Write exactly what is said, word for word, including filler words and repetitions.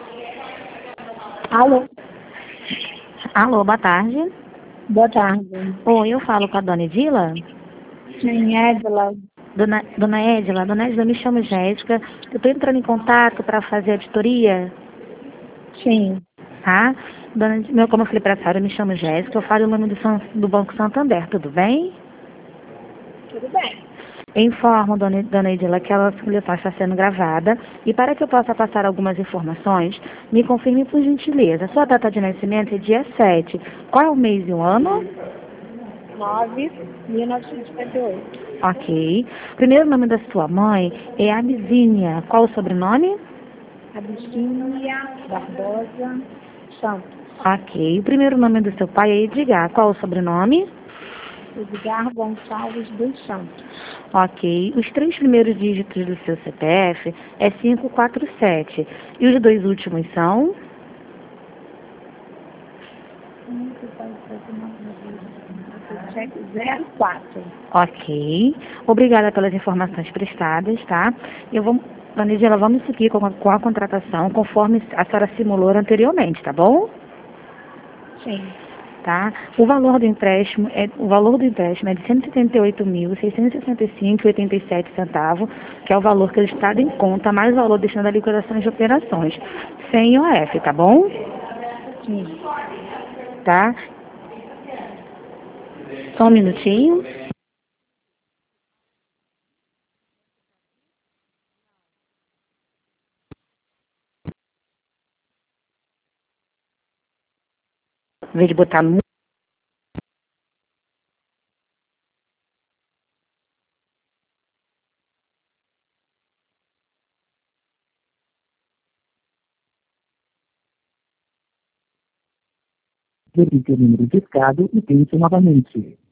Alô, Alô, boa tarde. boa tarde. Oi, eu falo com a dona Edila? Sim, Edla. Dona, dona Edila, dona Edila, me chamo Jéssica. Eu estou entrando em contato para fazer a auditoria, Sim, tá? Dona, meu, como eu falei para a senhora, eu me chamo Jéssica, eu falo o nome do, San- do Banco Santander, tudo bem? tudo bem. Eu informo, dona, dona Edila, que a ligação está sendo gravada e para que eu possa passar algumas informações, me confirme por gentileza. Sua data de nascimento é dia sete. Qual é o mês e o ano? nove mil novecentos e cinquenta e oito. Ok. Primeiro nome da sua mãe é Amizinha. Qual o sobrenome? Abisínia Barbosa Santos. Ok. O primeiro nome do seu pai é Edgar. Qual o sobrenome? Edgar Gonçalves dos Santos. Ok. Os três primeiros dígitos do seu C P F é quinhentos e quarenta e sete. E os dois últimos são? zero quatro. Ok. Obrigada pelas informações prestadas, tá? Eu vou, dona Edila, vamos seguir com a, com a contratação conforme a senhora simulou anteriormente, tá bom? Sim, Tá? O valor do empréstimo é o valor do empréstimo é de cento e setenta e oito mil, seiscentos e sessenta e cinco vírgula oitenta e sete centavos, que é o valor que ele está em conta, mais o valor destinado à liquidação de operações, sem I O F, tá bom? sim. Tá? Só um minutinho. Em vez de botar no Verifique o número discado e tente novamente.